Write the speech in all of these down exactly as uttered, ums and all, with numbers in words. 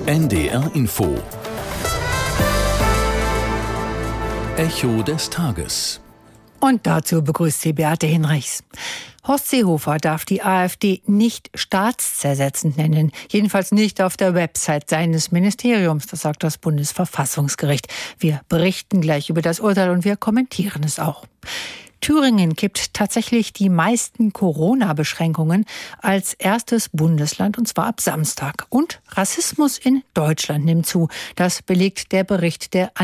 N D R Info. Echo des Tages. Und dazu begrüßt sie Beate Hinrichs. Horst Seehofer darf die AfD nicht staatszersetzend nennen. Jedenfalls nicht auf der Website seines Ministeriums, das sagt das Bundesverfassungsgericht. Wir berichten gleich über das Urteil und wir kommentieren es auch. Thüringen kippt tatsächlich die meisten Corona-Beschränkungen als erstes Bundesland, und zwar ab Samstag. Und Rassismus in Deutschland nimmt zu. Das belegt der Bericht der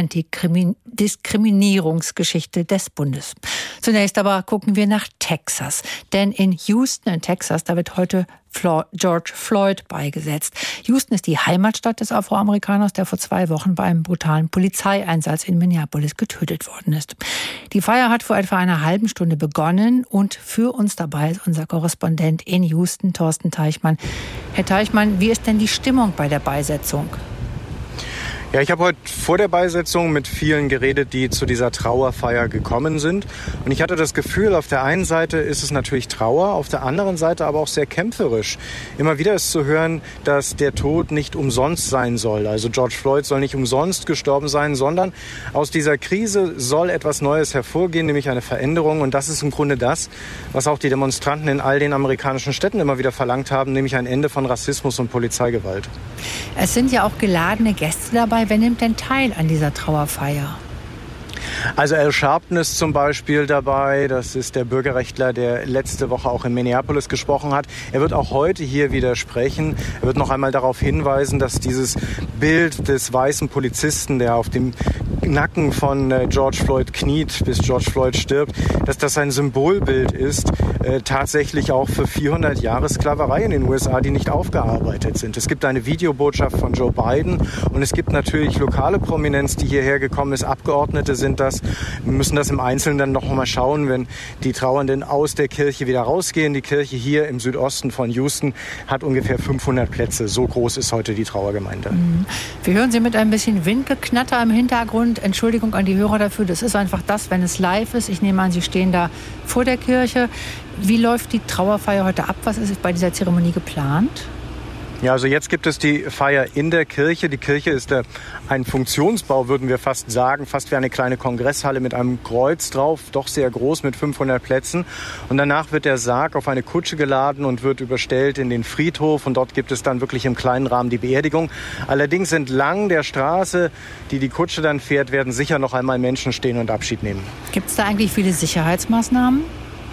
Antidiskriminierungsgeschichte des Bundes. Zunächst aber gucken wir nach Texas. Denn in Houston in Texas, da wird heute George Floyd beigesetzt. Houston ist die Heimatstadt des Afroamerikaners, der vor zwei Wochen bei einem brutalen Polizeieinsatz in Minneapolis getötet worden ist. Die Feier hat vor etwa einer halben Stunde begonnen und für uns dabei ist unser Korrespondent in Houston, Thorsten Teichmann. Herr Teichmann, wie ist denn die Stimmung bei der Beisetzung? Ja, ich habe heute vor der Beisetzung mit vielen geredet, die zu dieser Trauerfeier gekommen sind. Und ich hatte das Gefühl, auf der einen Seite ist es natürlich Trauer, auf der anderen Seite aber auch sehr kämpferisch. Immer wieder ist zu hören, dass der Tod nicht umsonst sein soll. Also George Floyd soll nicht umsonst gestorben sein, sondern aus dieser Krise soll etwas Neues hervorgehen, nämlich eine Veränderung. Und das ist im Grunde das, was auch die Demonstranten in all den amerikanischen Städten immer wieder verlangt haben, nämlich ein Ende von Rassismus und Polizeigewalt. Es sind ja auch geladene Gäste dabei. Wer nimmt denn teil an dieser Trauerfeier? Also Al Sharpton ist zum Beispiel dabei. Das ist der Bürgerrechtler, der letzte Woche auch in Minneapolis gesprochen hat. Er wird auch heute hier wieder sprechen. Er wird noch einmal darauf hinweisen, dass dieses Bild des weißen Polizisten, der auf dem Nacken von George Floyd kniet, bis George Floyd stirbt, dass das ein Symbolbild ist, äh, tatsächlich auch für vierhundert Jahre Sklaverei in den U S A, die nicht aufgearbeitet sind. Es gibt eine Videobotschaft von Joe Biden und es gibt natürlich lokale Prominenz, die hierher gekommen ist. Abgeordnete sind das. Wir müssen das im Einzelnen dann noch mal schauen, wenn die Trauernden aus der Kirche wieder rausgehen. Die Kirche hier im Südosten von Houston hat ungefähr fünfhundert Plätze. So groß ist heute die Trauergemeinde. Wir hören Sie mit ein bisschen Windgeknatter im Hintergrund. Entschuldigung an die Hörer dafür. Das ist einfach das, wenn es live ist. Ich nehme an, Sie stehen da vor der Kirche. Wie läuft die Trauerfeier heute ab? Was ist bei dieser Zeremonie geplant? Ja, also jetzt gibt es die Feier in der Kirche. Die Kirche ist äh, ein Funktionsbau, würden wir fast sagen, fast wie eine kleine Kongresshalle mit einem Kreuz drauf, doch sehr groß mit fünfhundert Plätzen. Und danach wird der Sarg auf eine Kutsche geladen und wird überstellt in den Friedhof. Und dort gibt es dann wirklich im kleinen Rahmen die Beerdigung. Allerdings entlang der Straße, die die Kutsche dann fährt, werden sicher noch einmal Menschen stehen und Abschied nehmen. Gibt es da eigentlich viele Sicherheitsmaßnahmen?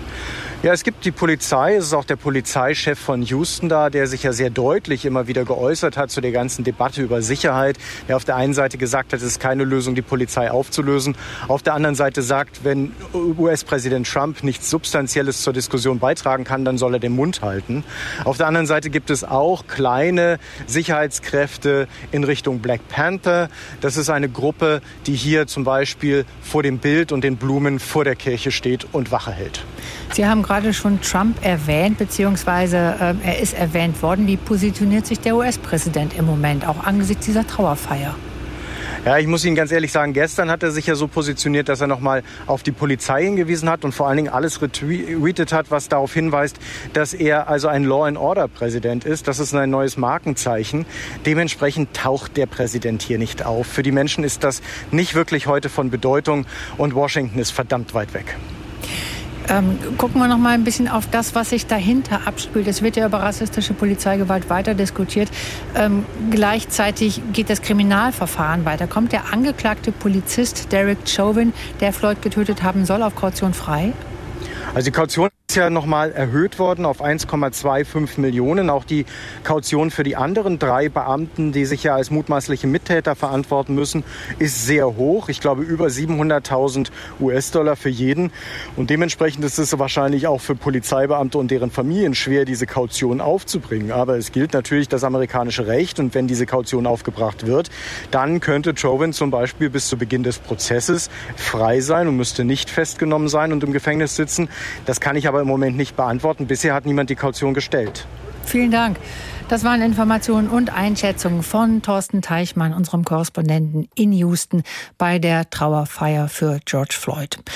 Ja, es gibt die Polizei, es ist auch der Polizeichef von Houston da, der sich ja sehr deutlich immer wieder geäußert hat zu der ganzen Debatte über Sicherheit, der auf der einen Seite gesagt hat, es ist keine Lösung, die Polizei aufzulösen, auf der anderen Seite sagt, wenn U S-Präsident Trump nichts Substanzielles zur Diskussion beitragen kann, dann soll er den Mund halten. Auf der anderen Seite gibt es auch kleine Sicherheitskräfte in Richtung Black Panther. Das ist eine Gruppe, die hier zum Beispiel vor dem Bild und den Blumen vor der Kirche steht und Wache hält. Sie haben gerade schon Trump erwähnt, beziehungsweise äh, er ist erwähnt worden. Wie positioniert sich der U S-Präsident im Moment, auch angesichts dieser Trauerfeier? Ja, ich muss Ihnen ganz ehrlich sagen, gestern hat er sich ja so positioniert, dass er nochmal auf die Polizei hingewiesen hat und vor allen Dingen alles retweetet hat, was darauf hinweist, dass er also ein Law-and-Order-Präsident ist. Das ist ein neues Markenzeichen. Dementsprechend taucht der Präsident hier nicht auf. Für die Menschen ist das nicht wirklich heute von Bedeutung und Washington ist verdammt weit weg. Ähm, gucken wir noch mal ein bisschen auf das, was sich dahinter abspielt. Es wird ja über rassistische Polizeigewalt weiter diskutiert. Ähm, gleichzeitig geht das Kriminalverfahren weiter. Kommt der angeklagte Polizist Derek Chauvin, der Floyd getötet haben soll, auf Kaution frei? Also die Kaution ist ja nochmal erhöht worden auf eins Komma fünfundzwanzig Millionen. Auch die Kaution für die anderen drei Beamten, die sich ja als mutmaßliche Mittäter verantworten müssen, ist sehr hoch. Ich glaube über siebenhunderttausend U S-Dollar für jeden. Und dementsprechend ist es wahrscheinlich auch für Polizeibeamte und deren Familien schwer, diese Kaution aufzubringen. Aber es gilt natürlich das amerikanische Recht. Und wenn diese Kaution aufgebracht wird, dann könnte Chauvin zum Beispiel bis zu Beginn des Prozesses frei sein und müsste nicht festgenommen sein und im Gefängnis sitzen. Das kann ich aber im Moment nicht beantworten. Bisher hat niemand die Kaution gestellt. Vielen Dank. Das waren Informationen und Einschätzungen von Thorsten Teichmann, unserem Korrespondenten in Houston, bei der Trauerfeier für George Floyd.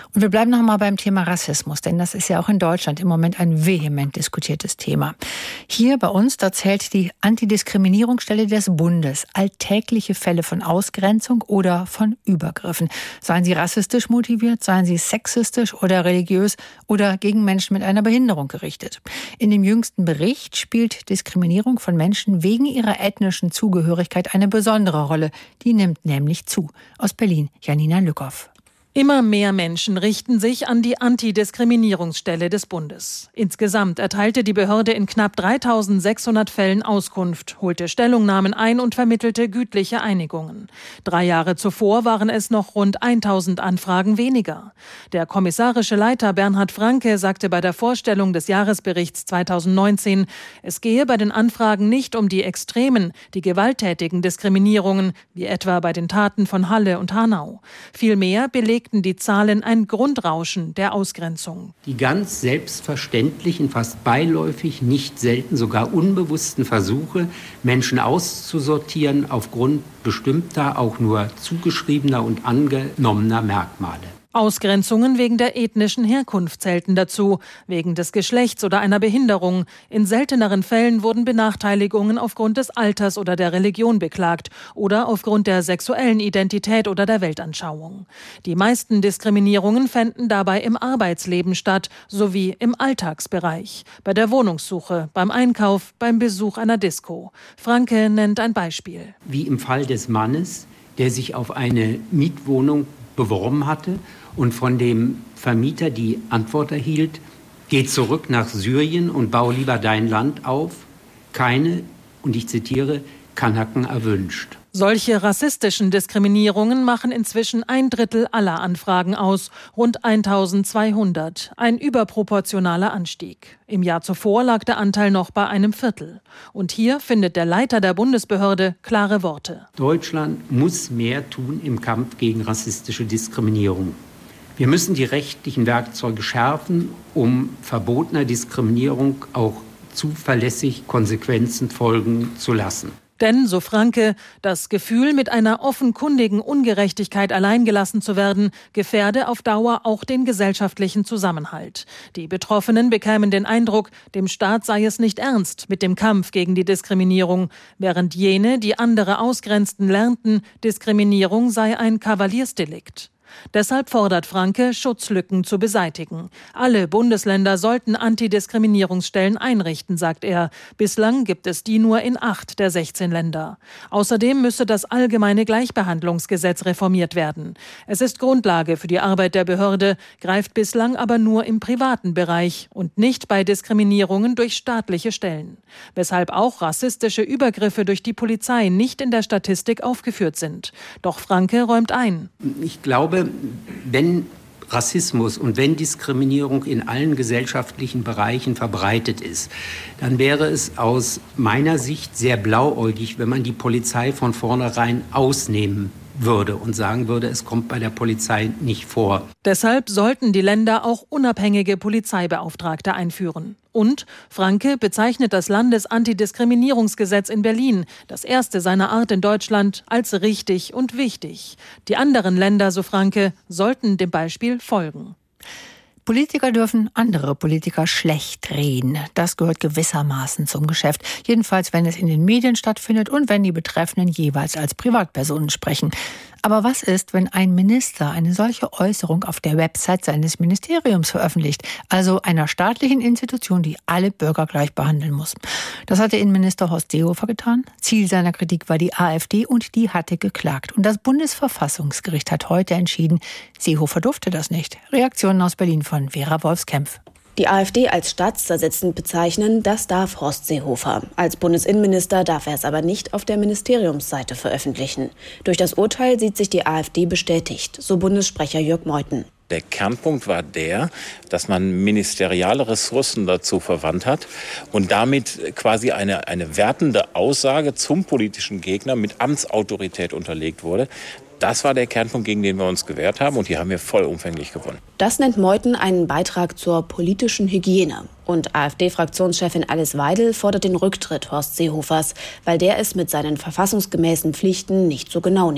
Und wir bleiben noch mal beim Thema Rassismus, denn das ist ja auch in Deutschland im Moment ein vehement diskutiertes Thema. Hier bei uns, da zählt die Antidiskriminierungsstelle des Bundes alltägliche Fälle von Ausgrenzung oder von Übergriffen. Seien sie rassistisch motiviert, seien sie sexistisch oder religiös oder gegen Menschen mit einer Behinderung gerichtet. In dem jüngsten Bericht spielt Diskriminierung von Menschen wegen ihrer ethnischen Zugehörigkeit eine besondere Rolle. Die nimmt nämlich zu. Aus Berlin, Janina Lückhoff. Immer mehr Menschen richten sich an die Antidiskriminierungsstelle des Bundes. Insgesamt erteilte die Behörde in knapp dreitausendsechshundert Fällen Auskunft, holte Stellungnahmen ein und vermittelte gütliche Einigungen. Drei Jahre zuvor waren es noch rund tausend Anfragen weniger. Der kommissarische Leiter Bernhard Franke sagte bei der Vorstellung des Jahresberichts zweitausendneunzehn, es gehe bei den Anfragen nicht um die extremen, die gewalttätigen Diskriminierungen, wie etwa bei den Taten von Halle und Hanau. Vielmehr belegten die Zahlen ein Grundrauschen der Ausgrenzung. Die ganz selbstverständlichen, fast beiläufig, nicht selten sogar unbewussten Versuche, Menschen auszusortieren aufgrund bestimmter, auch nur zugeschriebener und angenommener Merkmale. Ausgrenzungen wegen der ethnischen Herkunft zählten dazu, wegen des Geschlechts oder einer Behinderung. In selteneren Fällen wurden Benachteiligungen aufgrund des Alters oder der Religion beklagt oder aufgrund der sexuellen Identität oder der Weltanschauung. Die meisten Diskriminierungen fänden dabei im Arbeitsleben statt, sowie im Alltagsbereich, bei der Wohnungssuche, beim Einkauf, beim Besuch einer Disco. Franke nennt ein Beispiel. Wie im Fall des Mannes, der sich auf eine Mietwohnung beworben hatte und von dem Vermieter die Antwort erhielt, geh zurück nach Syrien und bau lieber dein Land auf. Keine, und ich zitiere, Kanaken erwünscht. Solche rassistischen Diskriminierungen machen inzwischen ein Drittel aller Anfragen aus, rund eintausendzweihundert, ein überproportionaler Anstieg. Im Jahr zuvor lag der Anteil noch bei einem Viertel. Und hier findet der Leiter der Bundesbehörde klare Worte. Deutschland muss mehr tun im Kampf gegen rassistische Diskriminierung. Wir müssen die rechtlichen Werkzeuge schärfen, um verbotener Diskriminierung auch zuverlässig Konsequenzen folgen zu lassen. Denn, so Franke, das Gefühl, mit einer offenkundigen Ungerechtigkeit alleingelassen zu werden, gefährde auf Dauer auch den gesellschaftlichen Zusammenhalt. Die Betroffenen bekämen den Eindruck, dem Staat sei es nicht ernst mit dem Kampf gegen die Diskriminierung, während jene, die andere ausgrenzten, lernten, Diskriminierung sei ein Kavaliersdelikt. Deshalb fordert Franke, Schutzlücken zu beseitigen. Alle Bundesländer sollten Antidiskriminierungsstellen einrichten, sagt er. Bislang gibt es die nur in acht der sechzehn Länder. Außerdem müsse das allgemeine Gleichbehandlungsgesetz reformiert werden. Es ist Grundlage für die Arbeit der Behörde, greift bislang aber nur im privaten Bereich und nicht bei Diskriminierungen durch staatliche Stellen. Weshalb auch rassistische Übergriffe durch die Polizei nicht in der Statistik aufgeführt sind. Doch Franke räumt ein. Ich glaube, wenn Rassismus und wenn Diskriminierung in allen gesellschaftlichen Bereichen verbreitet ist, dann wäre es aus meiner Sicht sehr blauäugig, wenn man die Polizei von vornherein ausnehmen würde und sagen würde, es kommt bei der Polizei nicht vor. Deshalb sollten die Länder auch unabhängige Polizeibeauftragte einführen. Und Franke bezeichnet das Landesantidiskriminierungsgesetz in Berlin, das erste seiner Art in Deutschland, als richtig und wichtig. Die anderen Länder, so Franke, sollten dem Beispiel folgen. Politiker dürfen andere Politiker schlecht reden. Das gehört gewissermaßen zum Geschäft. Jedenfalls, wenn es in den Medien stattfindet und wenn die Betreffenden jeweils als Privatpersonen sprechen. Aber was ist, wenn ein Minister eine solche Äußerung auf der Website seines Ministeriums veröffentlicht, also einer staatlichen Institution, die alle Bürger gleich behandeln muss? Das hatte Innenminister Horst Seehofer getan. Ziel seiner Kritik war die AfD und die hatte geklagt. Und das Bundesverfassungsgericht hat heute entschieden, Seehofer durfte das nicht. Reaktionen aus Berlin von Vera Wolfskämpf. Die AfD als staatszersetzend bezeichnen, das darf Horst Seehofer. Als Bundesinnenminister darf er es aber nicht auf der Ministeriumsseite veröffentlichen. Durch das Urteil sieht sich die AfD bestätigt, so Bundessprecher Jörg Meuthen. Der Kernpunkt war der, dass man ministeriale Ressourcen dazu verwandt hat und damit quasi eine, eine wertende Aussage zum politischen Gegner mit Amtsautorität unterlegt wurde. Das war der Kernpunkt, gegen den wir uns gewehrt haben, und hier haben wir vollumfänglich gewonnen. Das nennt Meuthen einen Beitrag zur politischen Hygiene. Und AfD-Fraktionschefin Alice Weidel fordert den Rücktritt Horst Seehofers, weil der es mit seinen verfassungsgemäßen Pflichten nicht so genau nehme.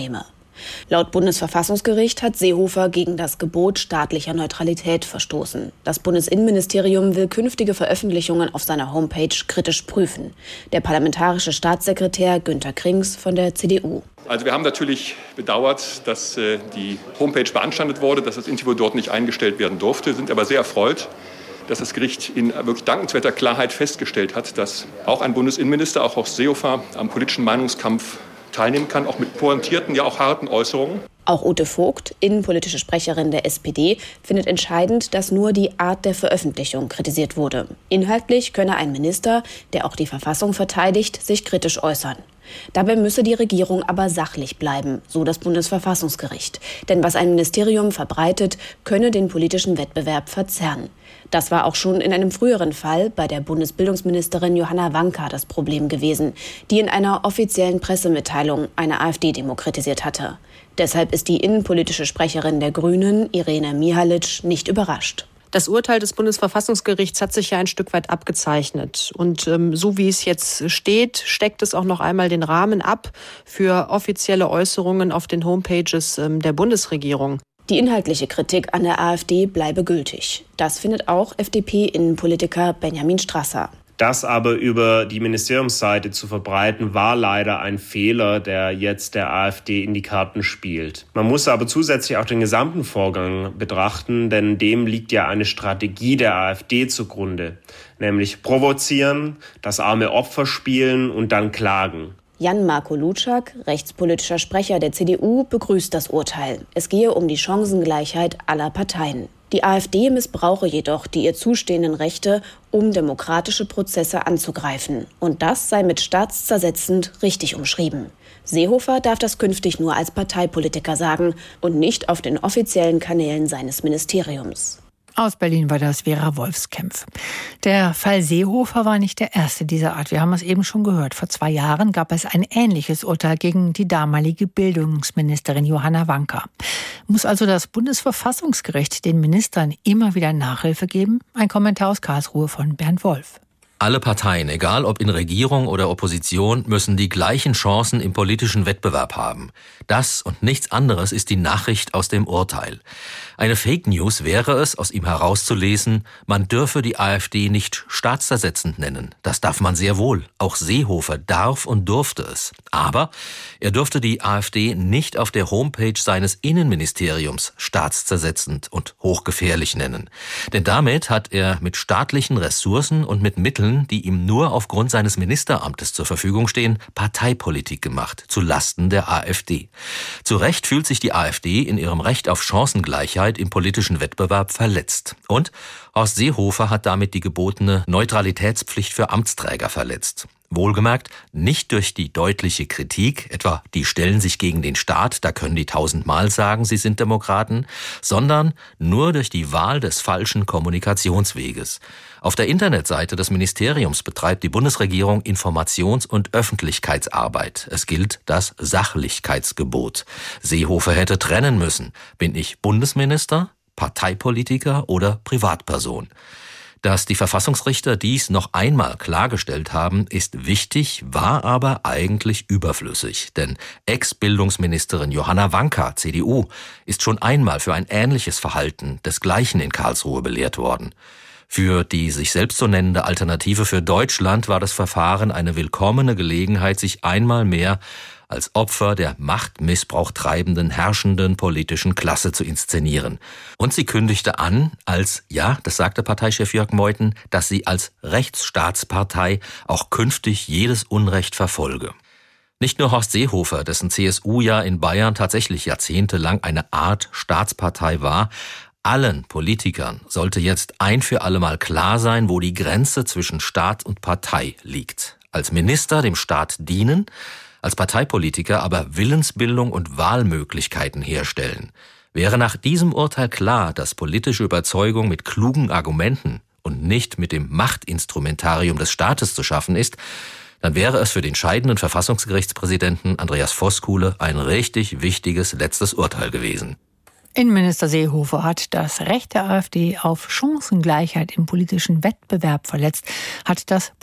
Laut Bundesverfassungsgericht hat Seehofer gegen das Gebot staatlicher Neutralität verstoßen. Das Bundesinnenministerium will künftige Veröffentlichungen auf seiner Homepage kritisch prüfen. Der parlamentarische Staatssekretär Günter Krings von der C D U. Also wir haben natürlich bedauert, dass äh, die Homepage beanstandet wurde, dass das Interview dort nicht eingestellt werden durfte, sind aber sehr erfreut, dass das Gericht in wirklich dankenswerter Klarheit festgestellt hat, dass auch ein Bundesinnenminister, auch Horst Seehofer, am politischen Meinungskampf teilnehmen kann, auch mit pointierten, ja auch harten Äußerungen. Auch Ute Vogt, innenpolitische Sprecherin der S P D, findet entscheidend, dass nur die Art der Veröffentlichung kritisiert wurde. Inhaltlich könne ein Minister, der auch die Verfassung verteidigt, sich kritisch äußern. Dabei müsse die Regierung aber sachlich bleiben, so das Bundesverfassungsgericht. Denn was ein Ministerium verbreitet, könne den politischen Wettbewerb verzerren. Das war auch schon in einem früheren Fall bei der Bundesbildungsministerin Johanna Wanka das Problem gewesen, die in einer offiziellen Pressemitteilung eine AfD-Demo kritisiert hatte. Deshalb ist die innenpolitische Sprecherin der Grünen, Irene Mihalic, nicht überrascht. Das Urteil des Bundesverfassungsgerichts hat sich ja ein Stück weit abgezeichnet. Und ähm, so wie es jetzt steht, steckt es auch noch einmal den Rahmen ab für offizielle Äußerungen auf den Homepages ähm, der Bundesregierung. Die inhaltliche Kritik an der AfD bleibe gültig. Das findet auch F D P-Innenpolitiker Benjamin Strasser. Das aber über die Ministeriumsseite zu verbreiten, war leider ein Fehler, der jetzt der AfD in die Karten spielt. Man muss aber zusätzlich auch den gesamten Vorgang betrachten, denn dem liegt ja eine Strategie der AfD zugrunde, nämlich provozieren, das arme Opfer spielen und dann klagen. Jan-Marco Lutschak, rechtspolitischer Sprecher der C D U, begrüßt das Urteil. Es gehe um die Chancengleichheit aller Parteien. Die AfD missbrauche jedoch die ihr zustehenden Rechte, um demokratische Prozesse anzugreifen. Und das sei mit staatszersetzend richtig umschrieben. Seehofer darf das künftig nur als Parteipolitiker sagen und nicht auf den offiziellen Kanälen seines Ministeriums. Aus Berlin war das Vera Wolfskämpf. Der Fall Seehofer war nicht der erste dieser Art. Wir haben es eben schon gehört. Vor zwei Jahren gab es ein ähnliches Urteil gegen die damalige Bildungsministerin Johanna Wanka. Muss also das Bundesverfassungsgericht den Ministern immer wieder Nachhilfe geben? Ein Kommentar aus Karlsruhe von Bernd Wolf. Alle Parteien, egal ob in Regierung oder Opposition, müssen die gleichen Chancen im politischen Wettbewerb haben. Das und nichts anderes ist die Nachricht aus dem Urteil. Eine Fake News wäre es, aus ihm herauszulesen, man dürfe die AfD nicht staatszersetzend nennen. Das darf man sehr wohl. Auch Seehofer darf und durfte es. Aber er durfte die AfD nicht auf der Homepage seines Innenministeriums staatszersetzend und hochgefährlich nennen. Denn damit hat er mit staatlichen Ressourcen und mit Mitteln, die ihm nur aufgrund seines Ministeramtes zur Verfügung stehen, Parteipolitik gemacht, zu Lasten der AfD. Zu Recht fühlt sich die AfD in ihrem Recht auf Chancengleichheit im politischen Wettbewerb verletzt. Und Horst Seehofer hat damit die gebotene Neutralitätspflicht für Amtsträger verletzt. Wohlgemerkt, nicht durch die deutliche Kritik, etwa die stellen sich gegen den Staat, da können die tausendmal sagen, sie sind Demokraten, sondern nur durch die Wahl des falschen Kommunikationsweges. Auf der Internetseite des Ministeriums betreibt die Bundesregierung Informations- und Öffentlichkeitsarbeit. Es gilt das Sachlichkeitsgebot. Seehofer hätte trennen müssen. Bin ich Bundesminister, Parteipolitiker oder Privatperson? Dass die Verfassungsrichter dies noch einmal klargestellt haben, ist wichtig, war aber eigentlich überflüssig. Denn Ex-Bildungsministerin Johanna Wanka, C D U, ist schon einmal für ein ähnliches Verhalten desgleichen in Karlsruhe belehrt worden. Für die sich selbst so nennende Alternative für Deutschland war das Verfahren eine willkommene Gelegenheit, sich einmal mehr als Opfer der Machtmissbrauch treibenden, herrschenden politischen Klasse zu inszenieren. Und sie kündigte an, als, ja, das sagte Parteichef Jörg Meuthen, dass sie als Rechtsstaatspartei auch künftig jedes Unrecht verfolge. Nicht nur Horst Seehofer, dessen C S U ja in Bayern tatsächlich jahrzehntelang eine Art Staatspartei war, allen Politikern sollte jetzt ein für allemal klar sein, wo die Grenze zwischen Staat und Partei liegt. Als Minister dem Staat dienen, als Parteipolitiker aber Willensbildung und Wahlmöglichkeiten herstellen. Wäre nach diesem Urteil klar, dass politische Überzeugung mit klugen Argumenten und nicht mit dem Machtinstrumentarium des Staates zu schaffen ist, dann wäre es für den scheidenden Verfassungsgerichtspräsidenten Andreas Voskuhle ein richtig wichtiges letztes Urteil gewesen. Innenminister Seehofer hat das Recht der AfD auf Chancengleichheit im politischen Wettbewerb verletzt, hat das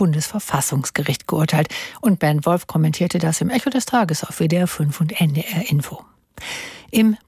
Bundesverfassungsgericht geurteilt. Und Bernd Wolf kommentierte das im Echo des Tages auf W D R fünf und N D R Info. Im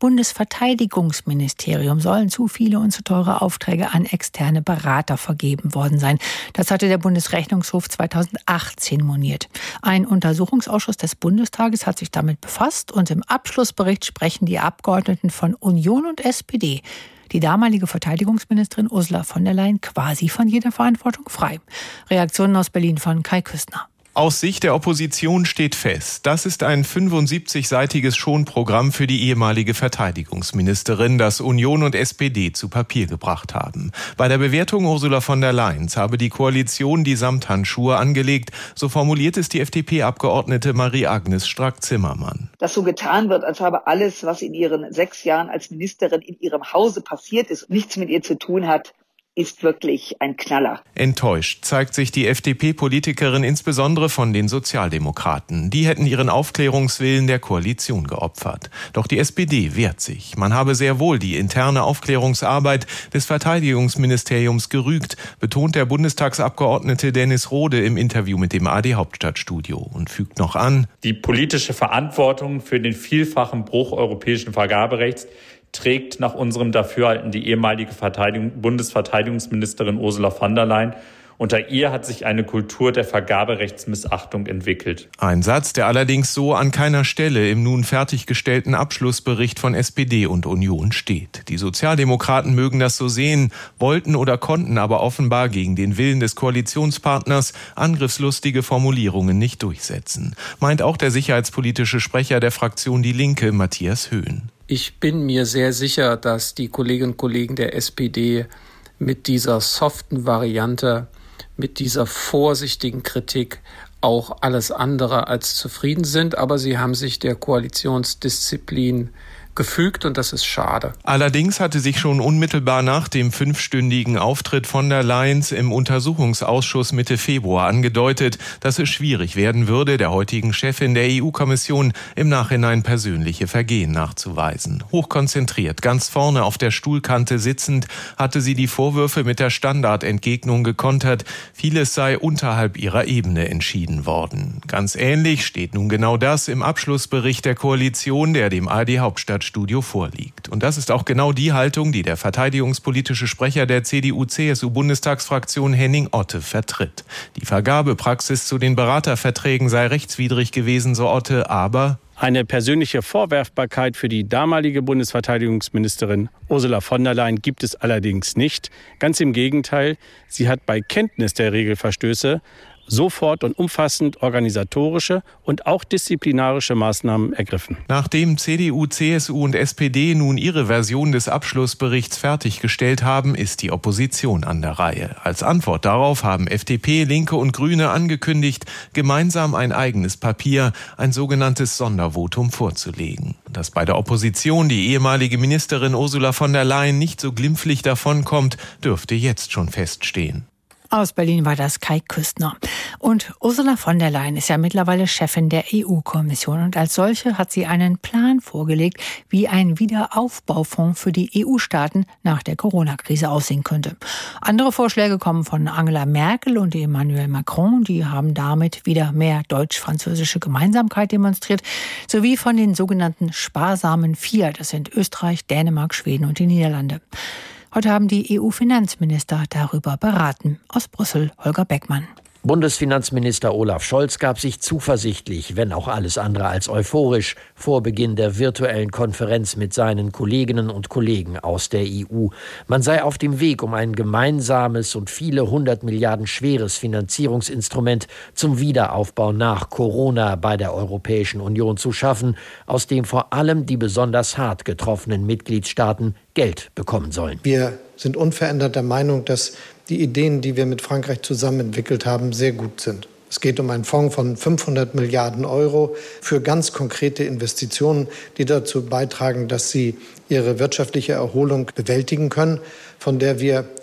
Bundesverteidigungsministerium sollen zu viele und zu teure Aufträge an externe Berater vergeben worden sein. Das hatte der Bundesrechnungshof zweitausendachtzehn moniert. Ein Untersuchungsausschuss des Bundestages hat sich damit befasst und im Abschlussbericht sprechen die Abgeordneten von Union und S P D die damalige Verteidigungsministerin Ursula von der Leyen quasi von jeder Verantwortung frei. Reaktionen aus Berlin von Kai Küstner. Aus Sicht der Opposition steht fest, das ist ein fünfundsiebzig-seitiges Schonprogramm für die ehemalige Verteidigungsministerin, das Union und S P D zu Papier gebracht haben. Bei der Bewertung Ursula von der Leyens habe die Koalition die Samthandschuhe angelegt, so formuliert es die F D P-Abgeordnete Marie-Agnes Strack-Zimmermann. Dass so getan wird, als habe alles, was in ihren sechs Jahren als Ministerin in ihrem Hause passiert ist, nichts mit ihr zu tun hat, ist wirklich ein Knaller. Enttäuscht zeigt sich die F D P-Politikerin insbesondere von den Sozialdemokraten. Die hätten ihren Aufklärungswillen der Koalition geopfert. Doch die S P D wehrt sich. Man habe sehr wohl die interne Aufklärungsarbeit des Verteidigungsministeriums gerügt, betont der Bundestagsabgeordnete Dennis Rohde im Interview mit dem A R D Hauptstadtstudio und fügt noch an: Die politische Verantwortung für den vielfachen Bruch europäischen Vergaberechts trägt nach unserem Dafürhalten die ehemalige Verteidigung, Bundesverteidigungsministerin Ursula von der Leyen. Unter ihr hat sich eine Kultur der Vergaberechtsmissachtung entwickelt. Ein Satz, der allerdings so an keiner Stelle im nun fertiggestellten Abschlussbericht von S P D und Union steht. Die Sozialdemokraten mögen das so sehen, wollten oder konnten aber offenbar gegen den Willen des Koalitionspartners angriffslustige Formulierungen nicht durchsetzen. Meint auch der sicherheitspolitische Sprecher der Fraktion Die Linke, Matthias Höhn. Ich bin mir sehr sicher, dass die Kolleginnen und Kollegen der S P D mit dieser soften Variante, mit dieser vorsichtigen Kritik auch alles andere als zufrieden sind. Aber sie haben sich der Koalitionsdisziplin gefügt und das ist schade. Allerdings hatte sich schon unmittelbar nach dem fünfstündigen Auftritt von der Leyen im Untersuchungsausschuss Mitte Februar angedeutet, dass es schwierig werden würde, der heutigen Chefin der E U-Kommission im Nachhinein persönliche Vergehen nachzuweisen. Hochkonzentriert, ganz vorne auf der Stuhlkante sitzend, hatte sie die Vorwürfe mit der Standardentgegnung gekontert, vieles sei unterhalb ihrer Ebene entschieden worden. Ganz ähnlich steht nun genau das im Abschlussbericht der Koalition, der dem A R D Hauptstadtstudio vorliegt. Und das ist auch genau die Haltung, die der verteidigungspolitische Sprecher der C D U C S U-Bundestagsfraktion Henning Otte vertritt. Die Vergabepraxis zu den Beraterverträgen sei rechtswidrig gewesen, so Otte, aber eine persönliche Vorwerfbarkeit für die damalige Bundesverteidigungsministerin Ursula von der Leyen gibt es allerdings nicht. Ganz im Gegenteil, sie hat bei Kenntnis der Regelverstöße sofort und umfassend organisatorische und auch disziplinarische Maßnahmen ergriffen. Nachdem C D U, C S U und S P D nun ihre Version des Abschlussberichts fertiggestellt haben, ist die Opposition an der Reihe. Als Antwort darauf haben F D P, Linke und Grüne angekündigt, gemeinsam ein eigenes Papier, ein sogenanntes Sondervotum vorzulegen. Dass bei der Opposition die ehemalige Ministerin Ursula von der Leyen nicht so glimpflich davonkommt, dürfte jetzt schon feststehen. Aus Berlin war das Kai Küstner. Und Ursula von der Leyen ist ja mittlerweile Chefin der E U-Kommission. Und als solche hat sie einen Plan vorgelegt, wie ein Wiederaufbaufonds für die E U-Staaten nach der Corona-Krise aussehen könnte. Andere Vorschläge kommen von Angela Merkel und Emmanuel Macron. Die haben damit wieder mehr deutsch-französische Gemeinsamkeit demonstriert. Sowie von den sogenannten sparsamen Vier. Das sind Österreich, Dänemark, Schweden und die Niederlande. Heute haben die E U-Finanzminister darüber beraten. Aus Brüssel, Holger Beckmann. Bundesfinanzminister Olaf Scholz gab sich zuversichtlich, wenn auch alles andere als euphorisch, vor Beginn der virtuellen Konferenz mit seinen Kolleginnen und Kollegen aus der E U. Man sei auf dem Weg, um ein gemeinsames und viele hundert Milliarden schweres Finanzierungsinstrument zum Wiederaufbau nach Corona bei der Europäischen Union zu schaffen, aus dem vor allem die besonders hart getroffenen Mitgliedstaaten Geld bekommen sollen. Wir sind unverändert der Meinung, dass die Ideen, die wir mit Frankreich zusammen entwickelt haben, sehr gut sind. Es geht um einen Fonds von fünfhundert Milliarden Euro für ganz konkrete Investitionen, die dazu beitragen, dass sie ihre wirtschaftliche Erholung bewältigen können, von der wir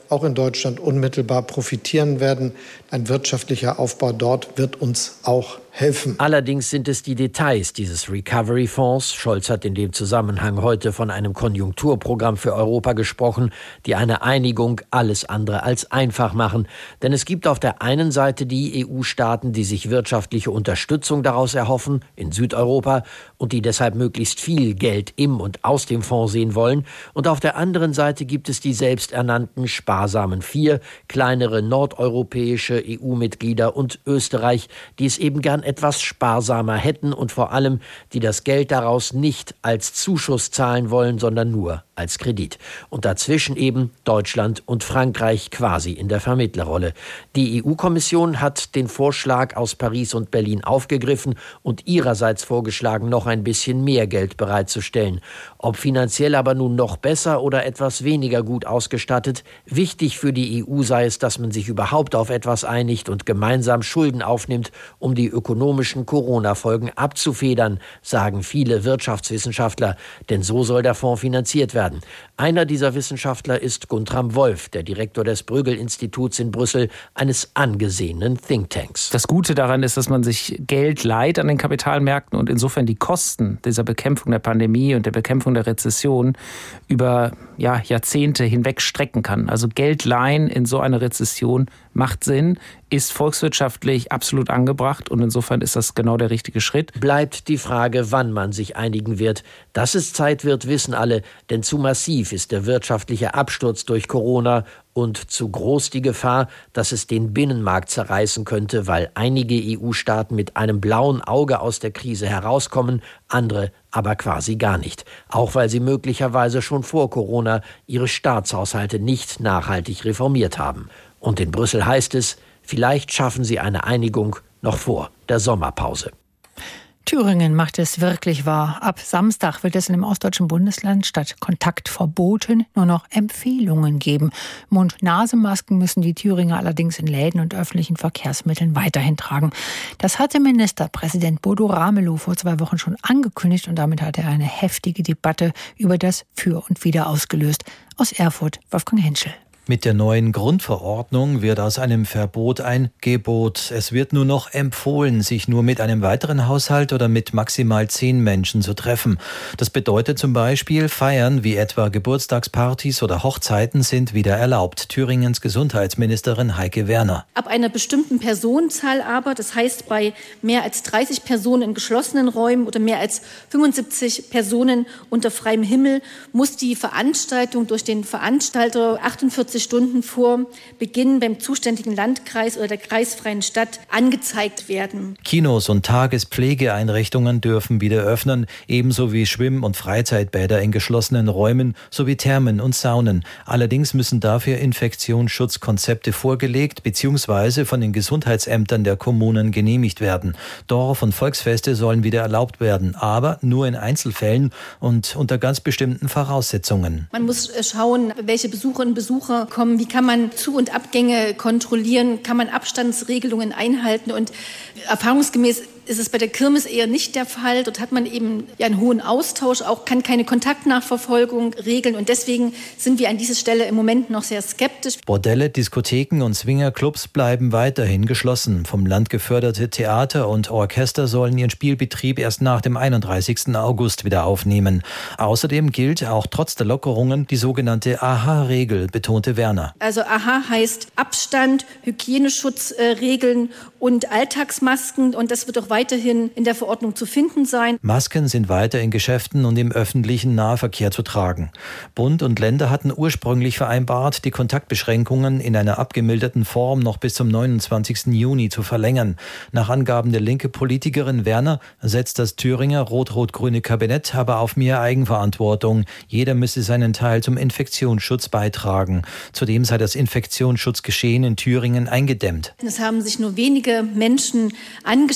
auch in Deutschland unmittelbar profitieren werden. Ein wirtschaftlicher Aufbau dort wird uns auch helfen. Allerdings sind es die Details dieses Recovery-Fonds, Scholz hat in dem Zusammenhang heute von einem Konjunkturprogramm für Europa gesprochen, die eine Einigung alles andere als einfach machen. Denn es gibt auf der einen Seite die E U-Staaten, die sich wirtschaftliche Unterstützung daraus erhoffen, in Südeuropa, und die deshalb möglichst viel Geld im und aus dem Fonds sehen wollen. Und auf der anderen Seite gibt es die selbsternannten sparsamen Vier, kleinere nordeuropäische E U-Mitglieder und Österreich, die es eben gern etwas sparsamer hätten und vor allem, die das Geld daraus nicht als Zuschuss zahlen wollen, sondern nur als Kredit. Und dazwischen eben Deutschland und Frankreich quasi in der Vermittlerrolle. Die E U-Kommission hat den Vorschlag aus Paris und Berlin aufgegriffen und ihrerseits vorgeschlagen, noch ein bisschen mehr Geld bereitzustellen. Ob finanziell aber nun noch besser oder etwas weniger gut ausgestattet, wichtig für die E U sei es, dass man sich überhaupt auf etwas einigt und gemeinsam Schulden aufnimmt, um die ökonomischen Corona-Folgen abzufedern, sagen viele Wirtschaftswissenschaftler, denn so soll der Fonds finanziert werden. Einer dieser Wissenschaftler ist Guntram Wolf, der Direktor des Bruegel-Instituts in Brüssel, eines angesehenen Thinktanks. Das Gute daran ist, dass man sich Geld leiht an den Kapitalmärkten und insofern die Kosten dieser Bekämpfung der Pandemie und der Bekämpfung der Rezession über ja, Jahrzehnte hinweg strecken kann. Also Geld leihen in so einer Rezession macht Sinn, ist volkswirtschaftlich absolut angebracht und insofern ist das genau der richtige Schritt. Bleibt die Frage, wann man sich einigen wird. Dass es Zeit wird, wissen alle, denn zu massiv ist der wirtschaftliche Absturz durch Corona und zu groß die Gefahr, dass es den Binnenmarkt zerreißen könnte, weil einige E U-Staaten mit einem blauen Auge aus der Krise herauskommen, andere aber quasi gar nicht. Auch weil sie möglicherweise schon vor Corona ihre Staatshaushalte nicht nachhaltig reformiert haben. Und in Brüssel heißt es, vielleicht schaffen sie eine Einigung noch vor der Sommerpause. Thüringen macht es wirklich wahr. Ab Samstag wird es in dem ostdeutschen Bundesland statt Kontaktverboten nur noch Empfehlungen geben. Mund-Nasen-Masken müssen die Thüringer allerdings in Läden und öffentlichen Verkehrsmitteln weiterhin tragen. Das hatte Ministerpräsident Bodo Ramelow vor zwei Wochen schon angekündigt und damit hat er eine heftige Debatte über das Für und Wider ausgelöst. Aus Erfurt, Wolfgang Henschel. Mit der neuen Grundverordnung wird aus einem Verbot ein Gebot. Es wird nur noch empfohlen, sich nur mit einem weiteren Haushalt oder mit maximal zehn Menschen zu treffen. Das bedeutet zum Beispiel, Feiern wie etwa Geburtstagspartys oder Hochzeiten sind wieder erlaubt. Thüringens Gesundheitsministerin Heike Werner. Ab einer bestimmten Personenzahl aber, das heißt bei mehr als dreißig Personen in geschlossenen Räumen oder mehr als fünfundsiebzig Personen unter freiem Himmel, muss die Veranstaltung durch den Veranstalter achtundvierzig Stunden vor Beginn beim zuständigen Landkreis oder der kreisfreien Stadt angezeigt werden. Kinos und Tagespflegeeinrichtungen dürfen wieder öffnen, ebenso wie Schwimm- und Freizeitbäder in geschlossenen Räumen sowie Thermen und Saunen. Allerdings müssen dafür Infektionsschutzkonzepte vorgelegt bzw. von den Gesundheitsämtern der Kommunen genehmigt werden. Dorf- und Volksfeste sollen wieder erlaubt werden, aber nur in Einzelfällen und unter ganz bestimmten Voraussetzungen. Man muss schauen, welche Besucherinnen und Besucher kommen, wie kann man Zu- und Abgänge kontrollieren, kann man Abstandsregelungen einhalten und erfahrungsgemäß ist es bei der Kirmes eher nicht der Fall. Dort hat man eben ja einen hohen Austausch, auch kann keine Kontaktnachverfolgung regeln und deswegen sind wir an dieser Stelle im Moment noch sehr skeptisch. Bordelle, Diskotheken und Swingerclubs bleiben weiterhin geschlossen. Vom Land geförderte Theater und Orchester sollen ihren Spielbetrieb erst nach dem einunddreißigsten August wieder aufnehmen. Außerdem gilt auch trotz der Lockerungen die sogenannte A H-Regel, betonte Werner. Also A H heißt Abstand, Hygieneschutzregeln und Alltagsmasken und das wird auch weiterhin in der Verordnung zu finden sein. Masken sind weiter in Geschäften und im öffentlichen Nahverkehr zu tragen. Bund und Länder hatten ursprünglich vereinbart, die Kontaktbeschränkungen in einer abgemilderten Form noch bis zum neunundzwanzigsten Juni zu verlängern. Nach Angaben der linke Politikerin Werner setzt das Thüringer rot-rot-grüne Kabinett aber auf mehr Eigenverantwortung. Jeder müsse seinen Teil zum Infektionsschutz beitragen. Zudem sei das Infektionsschutzgeschehen in Thüringen eingedämmt. Es haben sich nur wenige Menschen angesteckt.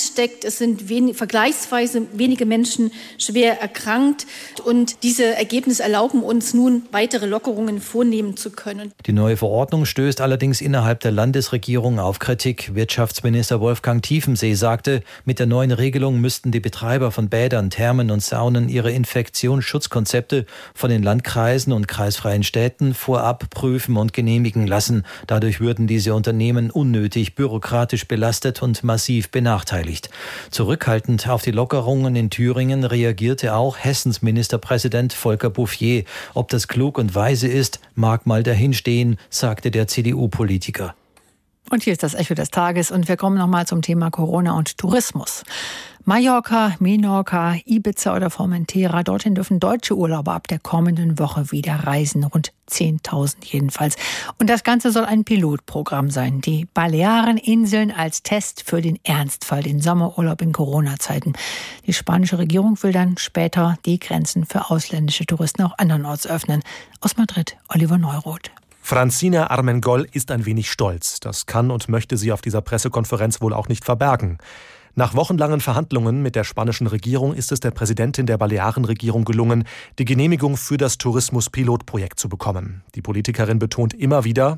Es sind wenig, vergleichsweise wenige Menschen schwer erkrankt. Und diese Ergebnisse erlauben uns nun, weitere Lockerungen vornehmen zu können. Die neue Verordnung stößt allerdings innerhalb der Landesregierung auf Kritik. Wirtschaftsminister Wolfgang Tiefensee sagte, mit der neuen Regelung müssten die Betreiber von Bädern, Thermen und Saunen ihre Infektionsschutzkonzepte von den Landkreisen und kreisfreien Städten vorab prüfen und genehmigen lassen. Dadurch würden diese Unternehmen unnötig bürokratisch belastet und massiv benachteiligt. Zurückhaltend auf die Lockerungen in Thüringen reagierte auch Hessens Ministerpräsident Volker Bouffier. Ob das klug und weise ist, mag mal dahinstehen, sagte der C D U-Politiker. Und hier ist das Echo des Tages und wir kommen nochmal zum Thema Corona und Tourismus. Mallorca, Menorca, Ibiza oder Formentera, dorthin dürfen deutsche Urlauber ab der kommenden Woche wieder reisen, rund zehntausend jedenfalls. Und das Ganze soll ein Pilotprogramm sein. Die Baleareninseln als Test für den Ernstfall, den Sommerurlaub in Corona-Zeiten. Die spanische Regierung will dann später die Grenzen für ausländische Touristen auch andernorts öffnen. Aus Madrid, Oliver Neuroth. Francina Armengol ist ein wenig stolz. Das kann und möchte sie auf dieser Pressekonferenz wohl auch nicht verbergen. Nach wochenlangen Verhandlungen mit der spanischen Regierung ist es der Präsidentin der Balearenregierung gelungen, die Genehmigung für das Tourismus-Pilotprojekt zu bekommen. Die Politikerin betont immer wieder,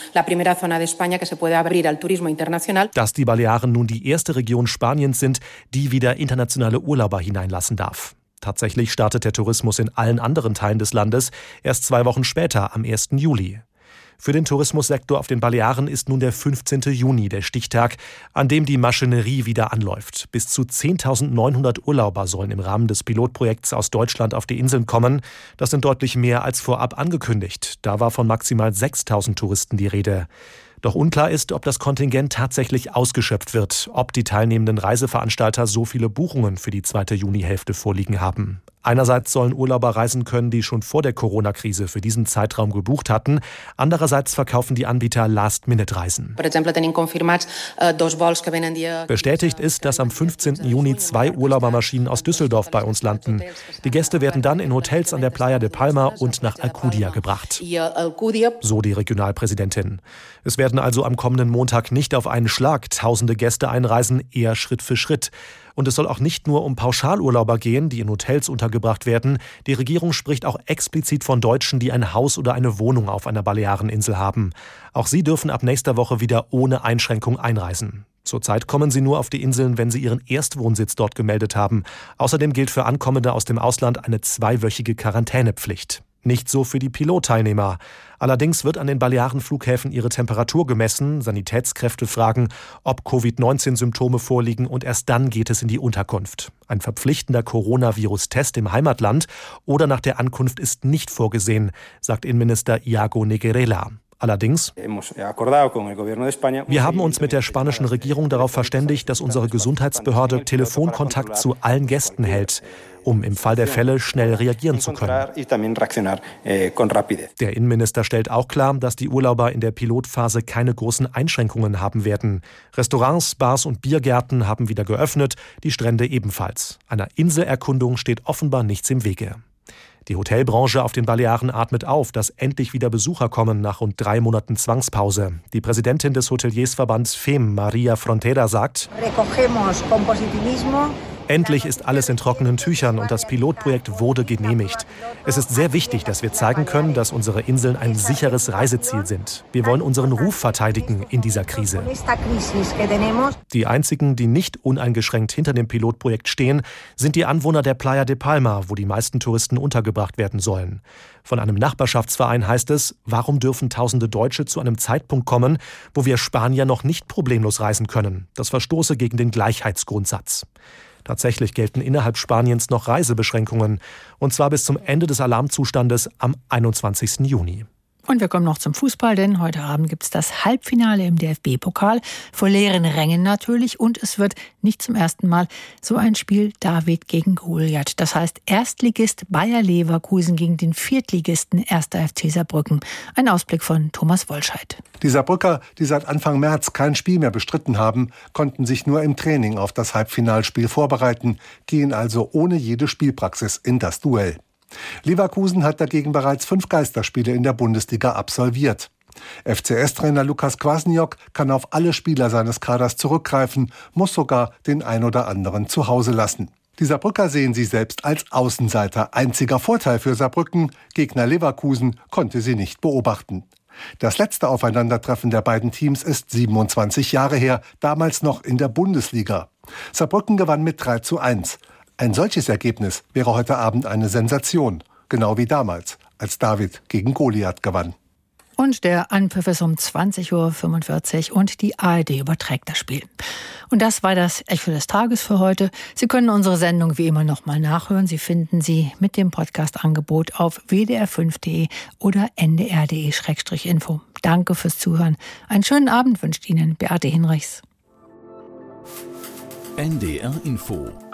dass die Balearen nun die erste Region Spaniens sind, die wieder internationale Urlauber hineinlassen darf. Tatsächlich startet der Tourismus in allen anderen Teilen des Landes erst zwei Wochen später, am ersten Juli. Für den Tourismussektor auf den Balearen ist nun der fünfzehnten Juni der Stichtag, an dem die Maschinerie wieder anläuft. Bis zu zehntausendneunhundert Urlauber sollen im Rahmen des Pilotprojekts aus Deutschland auf die Inseln kommen. Das sind deutlich mehr als vorab angekündigt. Da war von maximal sechstausend Touristen die Rede. Doch unklar ist, ob das Kontingent tatsächlich ausgeschöpft wird, ob die teilnehmenden Reiseveranstalter so viele Buchungen für die zweite Junihälfte vorliegen haben. Einerseits sollen Urlauber reisen können, die schon vor der Corona-Krise für diesen Zeitraum gebucht hatten. Andererseits verkaufen die Anbieter Last-Minute-Reisen. Bestätigt ist, dass am fünfzehnten Juni zwei Urlaubermaschinen aus Düsseldorf bei uns landen. Die Gäste werden dann in Hotels an der Playa de Palma und nach Alcudia gebracht. So die Regionalpräsidentin. Es werden also am kommenden Montag nicht auf einen Schlag tausende Gäste einreisen, eher Schritt für Schritt. Und es soll auch nicht nur um Pauschalurlauber gehen, die in Hotels untergebracht werden. Die Regierung spricht auch explizit von Deutschen, die ein Haus oder eine Wohnung auf einer Baleareninsel haben. Auch sie dürfen ab nächster Woche wieder ohne Einschränkung einreisen. Zurzeit kommen sie nur auf die Inseln, wenn sie ihren Erstwohnsitz dort gemeldet haben. Außerdem gilt für Ankommende aus dem Ausland eine zweiwöchige Quarantänepflicht. Nicht so für die Pilotteilnehmer. Allerdings wird an den Balearenflughäfen ihre Temperatur gemessen, Sanitätskräfte fragen, ob Covid neunzehn Symptome vorliegen und erst dann geht es in die Unterkunft. Ein verpflichtender Coronavirus-Test im Heimatland oder nach der Ankunft ist nicht vorgesehen, sagt Innenminister Iago Neguerela. Allerdings, wir haben uns mit der spanischen Regierung darauf verständigt, dass unsere Gesundheitsbehörde Telefonkontakt zu allen Gästen hält, um im Fall der Fälle schnell reagieren zu können. Der Innenminister stellt auch klar, dass die Urlauber in der Pilotphase keine großen Einschränkungen haben werden. Restaurants, Bars und Biergärten haben wieder geöffnet, die Strände ebenfalls. Einer Inselerkundung steht offenbar nichts im Wege. Die Hotelbranche auf den Balearen atmet auf, dass endlich wieder Besucher kommen nach rund drei Monaten Zwangspause. Die Präsidentin des Hoteliersverbands F E M, Maria Frontera, sagt: Endlich ist alles in trockenen Tüchern und das Pilotprojekt wurde genehmigt. Es ist sehr wichtig, dass wir zeigen können, dass unsere Inseln ein sicheres Reiseziel sind. Wir wollen unseren Ruf verteidigen in dieser Krise. Die einzigen, die nicht uneingeschränkt hinter dem Pilotprojekt stehen, sind die Anwohner der Playa de Palma, wo die meisten Touristen untergebracht werden sollen. Von einem Nachbarschaftsverein heißt es, warum dürfen tausende Deutsche zu einem Zeitpunkt kommen, wo wir Spanier noch nicht problemlos reisen können? Das verstoße gegen den Gleichheitsgrundsatz. Tatsächlich gelten innerhalb Spaniens noch Reisebeschränkungen, und zwar bis zum Ende des Alarmzustandes am einundzwanzigsten Juni. Und wir kommen noch zum Fußball, denn heute Abend gibt es das Halbfinale im D F B-Pokal. Vor leeren Rängen natürlich. Und es wird nicht zum ersten Mal so ein Spiel David gegen Goliath. Das heißt Erstligist Bayer Leverkusen gegen den Viertligisten erster F C Saarbrücken. Ein Ausblick von Thomas Wolscheid. Die Saarbrücker, die seit Anfang März kein Spiel mehr bestritten haben, konnten sich nur im Training auf das Halbfinalspiel vorbereiten, gehen also ohne jede Spielpraxis in das Duell. Leverkusen hat dagegen bereits fünf Geisterspiele in der Bundesliga absolviert. F C S-Trainer Lukas Kwasniok kann auf alle Spieler seines Kaders zurückgreifen, muss sogar den ein oder anderen zu Hause lassen. Die Saarbrücker sehen sie selbst als Außenseiter. Einziger Vorteil für Saarbrücken: Gegner Leverkusen konnte sie nicht beobachten. Das letzte Aufeinandertreffen der beiden Teams ist siebenundzwanzig Jahre her, damals noch in der Bundesliga. Saarbrücken gewann mit drei zu eins. Ein solches Ergebnis wäre heute Abend eine Sensation, genau wie damals, als David gegen Goliath gewann. Und der Anpfiff ist um zwanzig Uhr fünfundvierzig und die A R D überträgt das Spiel. Und das war das Echo des Tages für heute. Sie können unsere Sendung wie immer nochmal nachhören. Sie finden sie mit dem Podcast-Angebot auf w d r fünf punkt d e oder n d r punkt d e Schrägstrich info. Danke fürs Zuhören. Einen schönen Abend wünscht Ihnen Beate Hinrichs. N D R Info